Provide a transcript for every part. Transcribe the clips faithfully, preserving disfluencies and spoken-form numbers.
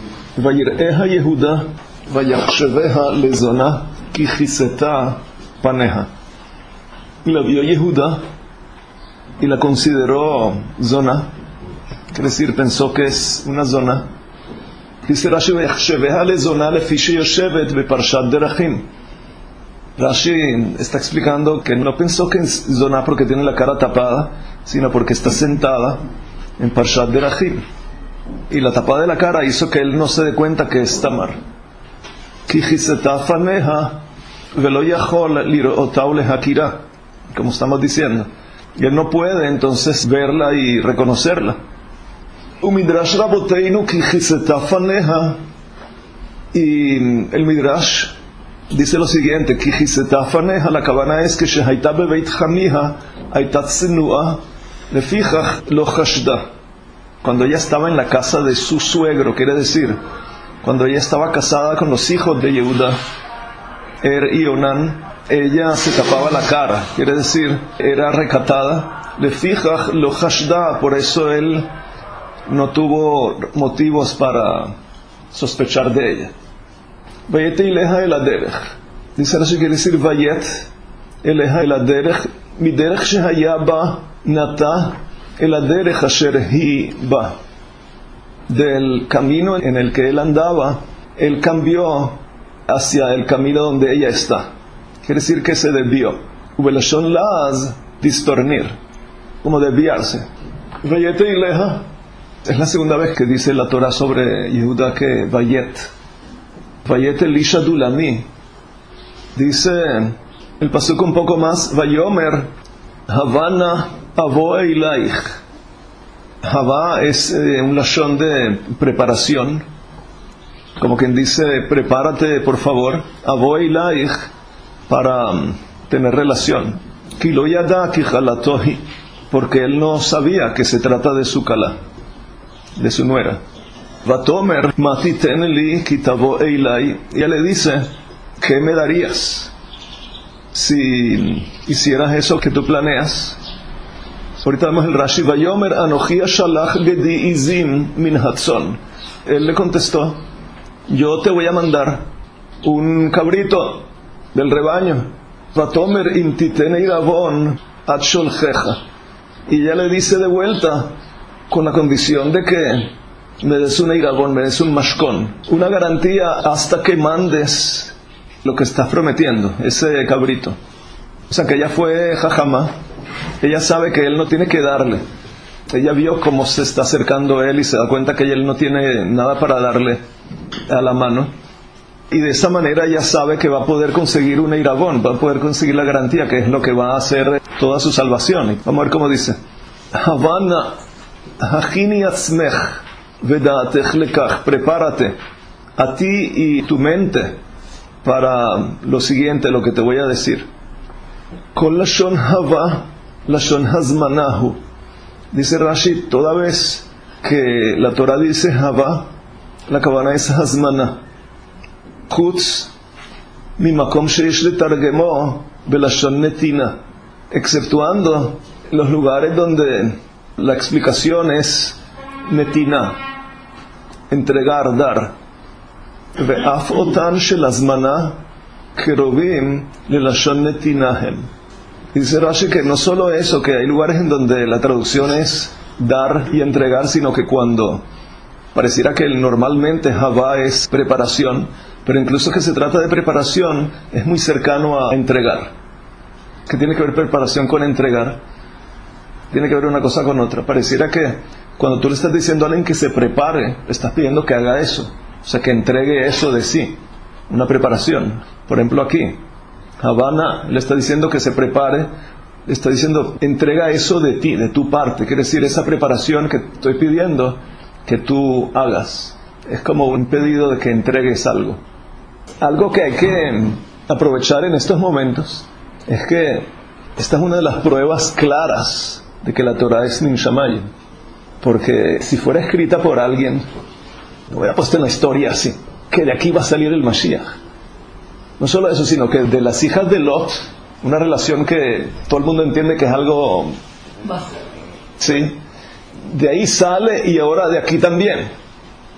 ויראיה יהודה ויחשביה לזונה כי כיסתה פניה. Y la vio Yehuda y la consideró zona, quiere decir, pensó que es una zona. Dice Rashi, ויחשביה לזונה לפי שיושבת בפרשת דרכים. Rashi está explicando que no pensó que es zona porque tiene la cara tapada, sino porque está sentada en Parshat Derachim. Y la tapada de la cara hizo que él no se dé cuenta que es Tamar. כי כיסתה פניה ולא יכול לראותה ולהכירה, como estamos diciendo. Y él no puede entonces verla y reconocerla. ומידרש רבותינו כי כיסתה פניה, y el Midrash dice lo siguiente, כי כיסתה פניה, la cabana es que שהייתה בבית חמיה הייתה צנועה לפיכך לא חשדה. Cuando ella estaba en la casa de su suegro, quiere decir, cuando ella estaba casada con los hijos de Yehuda, Er y Onan, ella se tapaba la cara, quiere decir, era recatada. לפיכך לא חשדה, por eso él no tuvo motivos para sospechar de ella. Vayet eleja el aderech. Dice Rashi, quiere decir vayet eleja el aderech, miderech shehaya ba nata el aderech asher hi ba. Del camino en el que él andaba, él cambió hacia el camino donde ella está. Quiere decir que se desvió. Ubelashon laz, distornir, como desviarse. Vayet eleja. Es la segunda vez que dice la Torah sobre Yehuda que vayet. Vayet Elisha Dulami. Dice el pasuk un poco más, Vayomer Havana avo eilaich. Havá es eh, un lashon de preparación, como quien dice, prepárate por favor, avo eilaich, para um, tener relación. Ki lo yada ki jalatohi, porque él no sabía que se trata de su kala, de su nuera. Vatomer mati teneli kitavo eilai, y ella le dice, ¿qué me darías si hicieras eso que tú planeas? Ahorita vemos el Rashi, Vayomer anochi shalach gedi izim min hatzon. Él le contestó, yo te voy a mandar un cabrito del rebaño. Vatomer intitene iravon at sholchecha. Y ella le dice de vuelta, con la condición de que me des un iragón, me des un mashkon, una garantía hasta que mandes lo que estás prometiendo, ese cabrito. O sea que ella fue jajama, ella sabe que él no tiene que darle. Ella vio cómo se está acercando él y se da cuenta que él no tiene nada para darle a la mano. Y de esa manera ella sabe que va a poder conseguir un iragón, va a poder conseguir la garantía, que es lo que va a hacer toda su salvación. Vamos a ver cómo dice. Havana Hachini atzmech vedatech lekach, prepárate a ti y tu mente para lo siguiente, lo que te voy a decir. Kol lashon hava lashon hazmanahu. Dice Rashi, toda vez que la Torah dice hava, la cabana es hazmana. Chutz mimakom sheish letargemo belashon netina, exceptuando los lugares donde la explicación es netina, entregar, dar. Ve'af otan shel hazmana kerovim lelashon netinahem. Dice Rashi que no solo eso, que hay lugares en donde la traducción es dar y entregar, sino que cuando pareciera que normalmente Havá es preparación, pero incluso que se trata de preparación, es muy cercano a entregar. ¿Qué tiene que ver preparación con entregar? Tiene que ver una cosa con otra. Pareciera que cuando tú le estás diciendo a alguien que se prepare, le estás pidiendo que haga eso, o sea, que entregue eso de sí, una preparación. Por ejemplo, aquí Havana le está diciendo que se prepare, le está diciendo, entrega eso de ti, de tu parte, quiere decir, esa preparación que estoy pidiendo que tú hagas. Es como un pedido de que entregues algo. Algo que hay que aprovechar en estos momentos es que esta es una de las pruebas claras de que la Torah es Min Shamayim, porque si fuera escrita por alguien, lo hubiera puesto en la historia así, que de aquí va a salir el Mashiach. No solo eso, sino que de las hijas de Lot, una relación que todo el mundo entiende que es algo bajo, sí, de ahí sale y ahora de aquí también.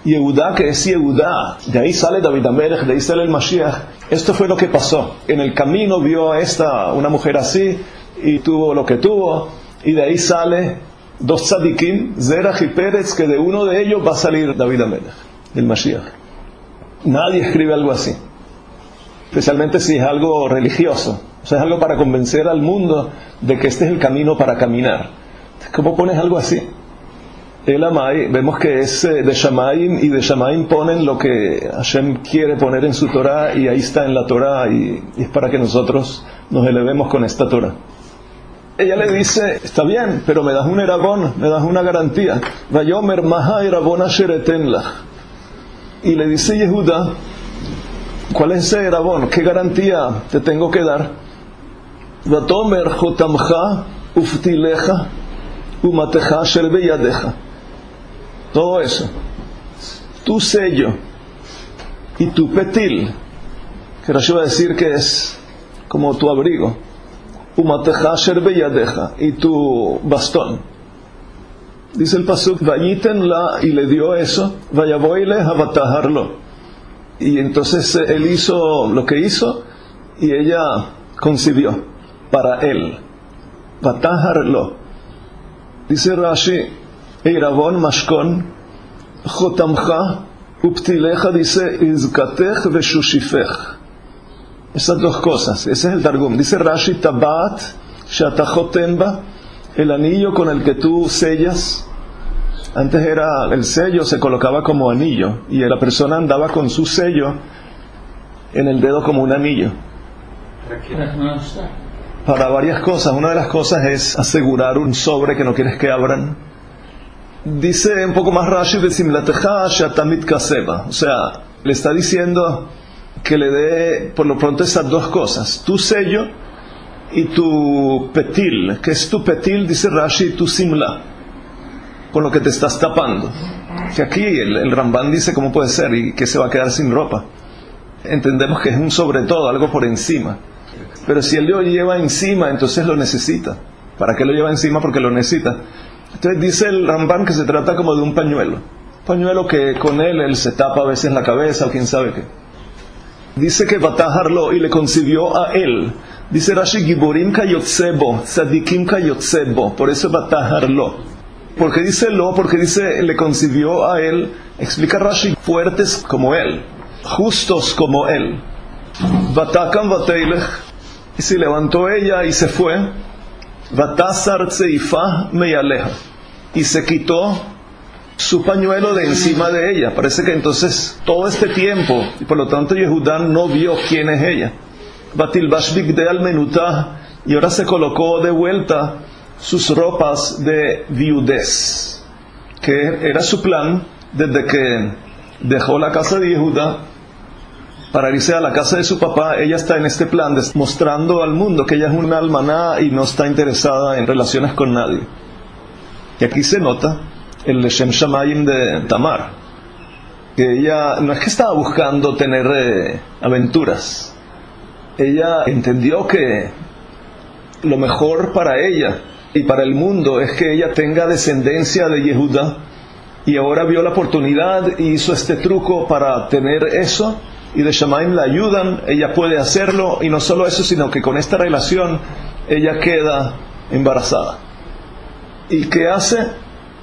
Yehudá, que es Yehudá, de ahí sale David Amelech, de ahí sale el Mashiach. Esto fue lo que pasó. En el camino vio a esta, una mujer así, y tuvo lo que tuvo, y de ahí sale dos tzadikim, Zerach y Pérez, que de uno de ellos va a salir David Amelech, el Mashiach. Nadie escribe algo así, especialmente si es algo religioso, o sea, es algo para convencer al mundo de que este es el camino para caminar. ¿Cómo pones algo así? El Amai, vemos que es de Shamaim, y de Shamaim ponen lo que Hashem quiere poner en su Torah, y ahí está en la Torah, y, y es para que nosotros nos elevemos con esta Torah. Ella le dice, está bien, pero me das un erabón, me das una garantía. Vayomer maha erabón asher eten lach. Y le dice Yehuda, ¿cuál es ese erabón? ¿Qué garantía te tengo que dar? Vatomer jotamcha uftilecha umatecha asher beyadecha. Todo eso. Tu sello y tu petil, que Rashi va a decir que es como tu abrigo. Umatecha asher beyadecha, y tu bastón. Dice el pasuk, vayiten la, y le dio eso, vayaboile havataharlo. Y entonces él hizo lo que hizo, y ella concibió para él. Vataharlo. Dice Rashi, Eirabon mashkon, jotamcha, uptilecha, dice, izkatech veshushifech. Esas dos cosas, ese es el Targum. Dice Rashi, tabat, shatajotenba, el anillo con el que tú sellas. Antes era, el sello se colocaba como anillo, y la persona andaba con su sello en el dedo como un anillo. Para varias cosas. Una de las cosas es asegurar un sobre que no quieres que abran. Dice un poco más Rashi, besimlatecha shatamit kaseba. O sea, le está diciendo que le dé por lo pronto esas dos cosas, tu sello y tu petil. ¿Qué es tu petil? Dice Rashi, tu simla, con lo que te estás tapando. Que aquí el, el Rambán dice cómo puede ser, y que se va a quedar sin ropa. Entendemos que es un sobre todo, algo por encima. Pero si él lo lleva encima, entonces lo necesita. ¿Para qué lo lleva encima? Porque lo necesita. Entonces dice el Rambán que se trata como de un pañuelo. Pañuelo que con él él se tapa a veces la cabeza o quién sabe qué. Dice que Bataharlo, y le concibió a él. Dice Rashi, Giborim kayotzebo, Tzadikim kayotzebo. Por eso Bataharlo. ¿Por qué dice lo? Porque dice, le concibió a él. Explica Rashi, fuertes como él, justos como él. Batakam Bateilech. Y se levantó ella y se fue. Batasar Tzeifah Meyaleja. Y se quitó su pañuelo de encima de ella. Parece que entonces todo este tiempo, y por lo tanto Yehudá no vio quién es ella. Batilbash bigdei almenutah, y ahora se colocó de vuelta sus ropas de viudez, que era su plan desde que dejó la casa de Yehudá para irse a la casa de su papá. Ella está en este plan, mostrando al mundo que ella es una almaná y no está interesada en relaciones con nadie. Y aquí se nota el Leshem Shamayim de Tamar, que ella no es que estaba buscando tener eh, aventuras. Ella entendió que lo mejor para ella y para el mundo es que ella tenga descendencia de Yehudá, y ahora vio la oportunidad y hizo este truco para tener eso, y de Shamayim la ayudan, ella puede hacerlo, y no solo eso, sino que con esta relación ella queda embarazada. ¿Y qué hace?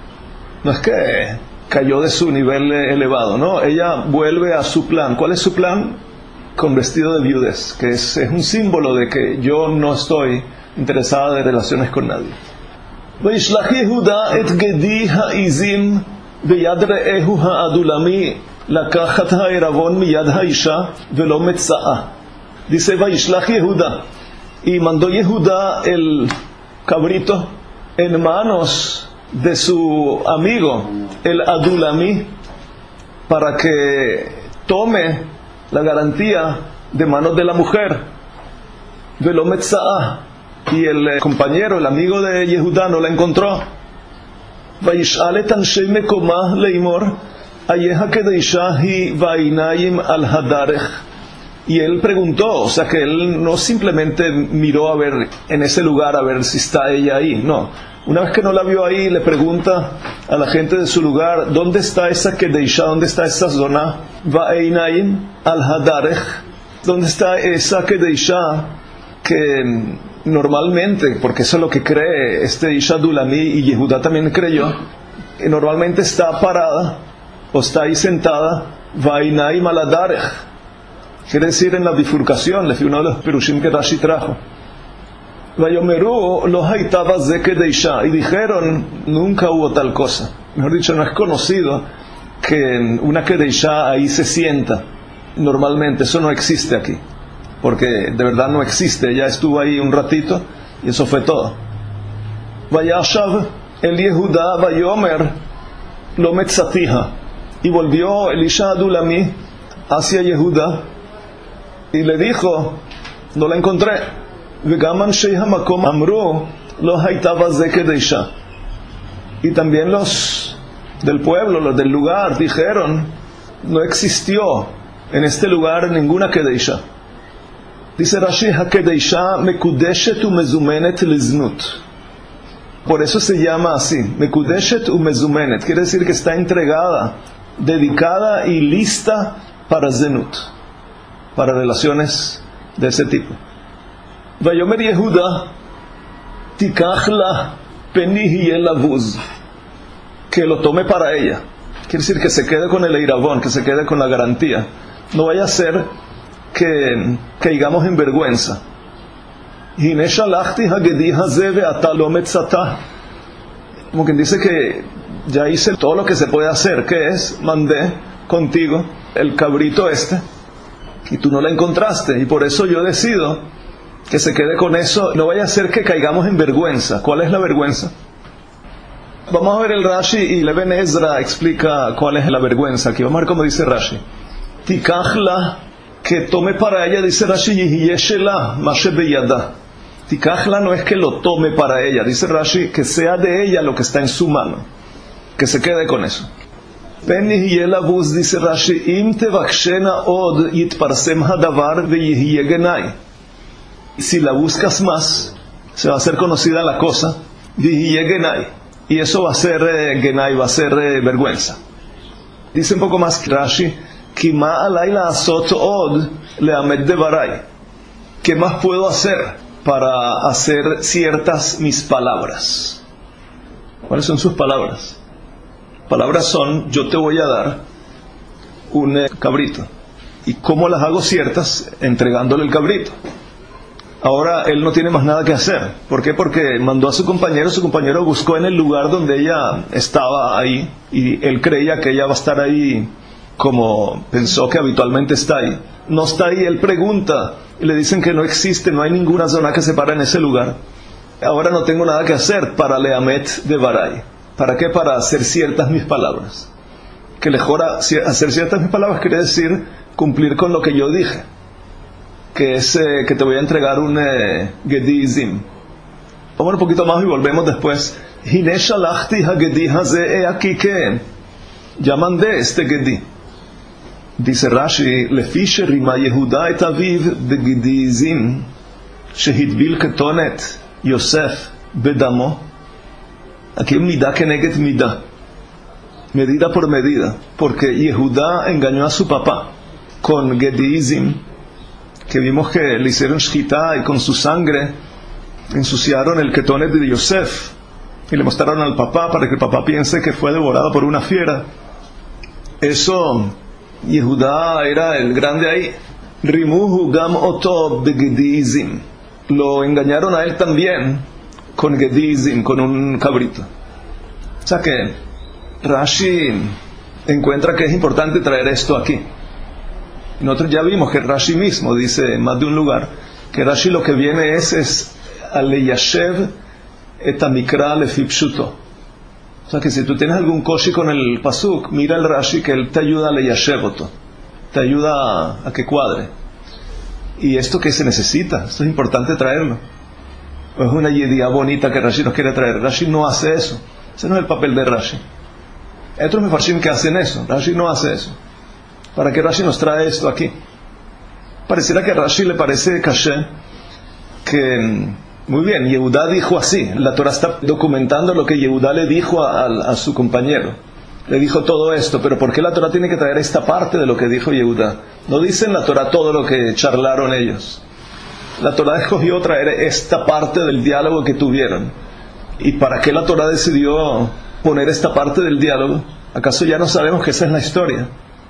No es que cayó de su nivel elevado, no, ella vuelve a su plan. ¿Cuál es su plan? Con vestido de viudez, que es, es un símbolo de que yo no estoy interesada de relaciones con nadie. Vayishlach Yehuda et gedi ha'izim beyad re'ehu ha'adulami לקחת העירבון מיד האישה ולא מצאה. Dice Vayishlach Yehuda, y mandó Yehuda el cabrito en manos de su amigo el Adulami, para que tome la garantía de manos de la mujer. Velo metza'ah, y el compañero, el amigo de Yehuda, no la encontró. Vayish'al et anshei mekomah leimor ayeha kedeisha hi va'inayim al hadarech. Y él preguntó, o sea que él no simplemente miró a ver en ese lugar a ver si está ella ahí, no. Una vez que no la vio ahí, le pregunta a la gente de su lugar, ¿dónde está esa Kedeisha? ¿Dónde está esa zona? Va'einayim al-Hadarech. ¿Dónde está esa Kedeisha que normalmente, porque eso es lo que cree este Ish Adulami y Yehudá también creyó, que normalmente está parada o está ahí sentada, Va'einayim al-Hadarech? Quiere decir en la bifurcación, le fui uno de los perushim que Rashi trajo. Vayomeru lo haitaba ze kedeisha, y dijeron, nunca hubo tal cosa. Mejor dicho, no es conocido que una kedeisha ahí se sienta. Normalmente eso no existe aquí, porque de verdad no existe. Ella estuvo ahí un ratito y eso fue todo. Vayashav el Yehudá vayomer lo metzatija, y volvió Elisha Adulami hacia Yehudá y le dijo, no la encontré. וגם אנשי המקום אמרו לא הייתה בזה קדישה. Y también los del pueblo, los del lugar, dijeron, no existió en este lugar ninguna kedeisha. Dice Rashi, ha-kedeisha mekudeshet umezumenet liznut. Por eso se llama así, mekudeshet umezumenet. Quiere decir que está entregada, dedicada y lista para zenut, para relaciones de ese tipo. Vayomer Yehuda tikach la peni hiye lavuz, que lo tome para ella. Quiere decir que se quede con el eirabón, que se quede con la garantía. No vaya a ser que caigamos en vergüenza. Hine shalachti hagedi haze ve'ata lo metzata. Como quien dice que ya hice todo lo que se puede hacer, que es, mandé contigo el cabrito este y tú no la encontraste, y por eso yo decido que se quede con eso. No vaya a ser que caigamos en vergüenza. ¿Cuál es la vergüenza? Vamos a ver el Rashi, y Leven Ezra explica cuál es la vergüenza. Aquí vamos a ver cómo dice Rashi. Tikachla, que tome para ella, dice Rashi, yihiyeshela mashe beyada. Tikachla no es que lo tome para ella, dice Rashi, que sea de ella lo que está en su mano, que se quede con eso. Pen yihye lavuz, dice Rashi, im tevakshena od yitparsem hadavar veyihye genai. Si la buscas más, se va a hacer conocida la cosa, y eso va a ser eh, genai, va a ser eh, vergüenza. Dice un poco más Rashi, Kima alay la asot od leamed devarai. ¿Qué más puedo hacer para hacer ciertas mis palabras? ¿Cuáles son sus palabras? Palabras son, yo te voy a dar un eh, cabrito. ¿Y cómo las hago ciertas? Entregándole el cabrito. Ahora él no tiene más nada que hacer. ¿Por qué? Porque mandó a su compañero, su compañero buscó en el lugar donde ella estaba ahí, y él creía que ella va a estar ahí como pensó que habitualmente está ahí. No está ahí, él pregunta, y le dicen que no existe, no hay ninguna zona que se para en ese lugar. Ahora no tengo nada que hacer para leamet de Baray. ¿Para qué? Para hacer ciertas mis palabras. Que lejora, hacer ciertas mis palabras quiere decir cumplir con lo que yo dije, que es eh, que te voy a entregar un eh, Gedi Zim. Vamos un poquito más y volvemos después. Hine shalachti hagedi haze, he aquí que ya mandé este Gedi. Dice Rashi, lefi sherima Yehuda et aviv begedi Zim shehidbil ketonet Yosef bedamo. Aquí un midá keneget midá, medida por medida, porque Yehuda engañó a su papá con Gedi Zim, que vimos que le hicieron shchita y con su sangre ensuciaron el ketonet de Yosef y le mostraron al papá para que el papá piense que fue devorado por una fiera. Eso, Yehudá era el grande ahí. Rimuhu gam oto begedi zim. Lo engañaron a él también con Gedi Zim, con un cabrito. O sea que Rashi encuentra que es importante traer esto aquí. Nosotros ya vimos que Rashi mismo dice en más de un lugar que Rashi lo que viene es, es aleyashev et amikra lefi pshuto. O sea que si tú tienes algún koshi con el pasuk, mira el Rashi que él te ayuda a leyashev oto, te ayuda a, a que cuadre. Y esto que se necesita, esto es importante traerlo. O es una idea bonita que Rashi nos quiere traer. Rashi no hace eso, ese no es el papel de Rashi. Hay otros mefarshim que hacen eso, Rashi no hace eso. ¿Para qué Rashi nos trae esto aquí? Pareciera que a Rashi le parece caché que Muy bien, Yehudá dijo así. La Torah está documentando lo que Yehudá le dijo a, a, a su compañero. Le dijo todo esto, pero ¿por qué la Torah tiene que traer esta parte de lo que dijo Yehudá? No dice en la Torah todo lo que charlaron ellos. La Torah escogió traer esta parte del diálogo que tuvieron. ¿Y para qué la Torah decidió poner esta parte del diálogo? ¿Acaso ya no sabemos que esa es la historia?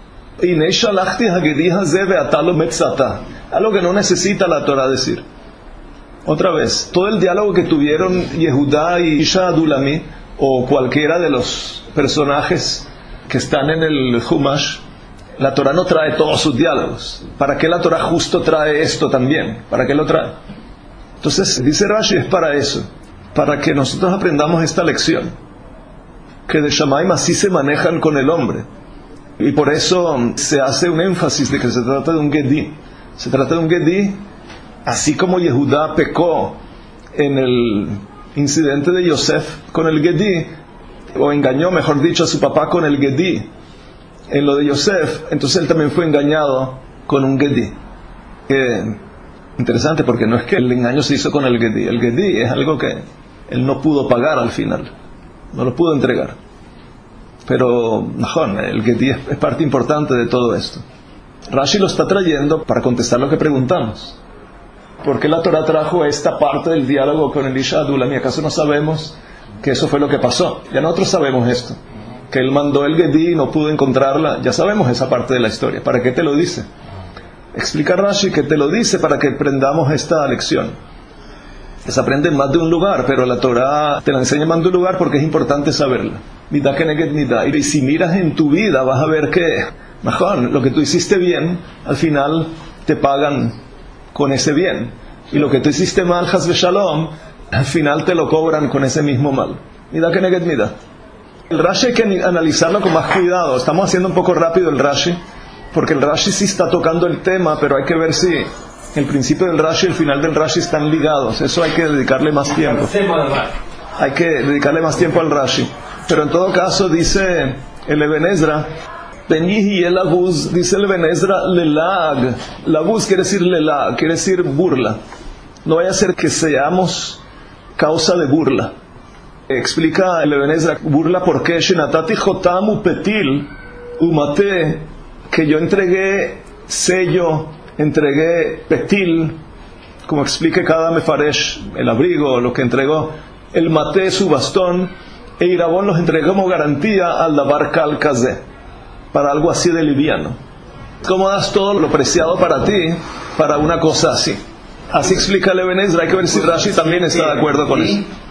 Algo que no necesita la Torah decir. Otra vez, todo el diálogo que tuvieron Yehudá y Isha Adulami, o cualquiera de los personajes que están en el Humash, la Torah no trae todos sus diálogos. ¿Para qué la Torah justo trae esto también? ¿Para qué lo trae? Entonces, dice Rashi, es para eso, para que nosotros aprendamos esta lección, que de Shamaim así se manejan con el hombre. Y por eso se hace un énfasis de que se trata de un Gedí. Se trata de un Gedí, así como Yehudá pecó en el incidente de Yosef con el Gedí, o engañó, mejor dicho, a su papá con el Gedí en lo de Yosef, entonces él también fue engañado con un Gedí. Eh, interesante, porque no es que el engaño se hizo con el Gedí. El Gedí es algo que él no pudo pagar al final, no lo pudo entregar. Pero, no, el Gedí es parte importante de todo esto. Rashi lo está trayendo para contestar lo que preguntamos. ¿Por qué la Torah trajo esta parte del diálogo con Elisha Adulami? ¿Acaso no sabemos que eso fue lo que pasó? Ya nosotros sabemos esto, que él mandó el Gedí y no pudo encontrarla. Ya sabemos esa parte de la historia. ¿Para qué te lo dice? Explica Rashi que te lo dice para que aprendamos esta lección. Se aprende en más de un lugar, pero la Torah te la enseña en más de un lugar porque es importante saberla. Midá keneged midá. Y si miras en tu vida vas a ver que, mejor, lo que tú hiciste bien, al final te pagan con ese bien. Y lo que tú hiciste mal, Haz v'Shalom, al final te lo cobran con ese mismo mal. Midá keneged midá. El Rashi hay que analizarlo con más cuidado. Estamos haciendo un poco rápido el Rashi, porque el Rashi sí está tocando el tema, pero hay que ver si el principio del Rashi y el final del Rashi están ligados. Eso hay que dedicarle más tiempo. Hay que dedicarle más tiempo al Rashi. Pero en todo caso dice el Eben Ezra, Benihi el Aguz, dice el Eben Ezra, lelag. Laguz quiere decir lelag, quiere decir burla. No vaya a ser que seamos causa de burla. Explica el Eben Ezra, burla porque Shenatati Jotam Upetil Umate, que yo entregué sello, entregué petil, como explique cada mefaresh, el abrigo, lo que entregó, el mate, su bastón, e Irabón los entregó como garantía al davar kal kazé, para algo así de liviano. ¿Cómo das todo lo preciado para ti, para una cosa así? Así explica el Eben Ezra. Hay que ver si Rashi también está de acuerdo con eso.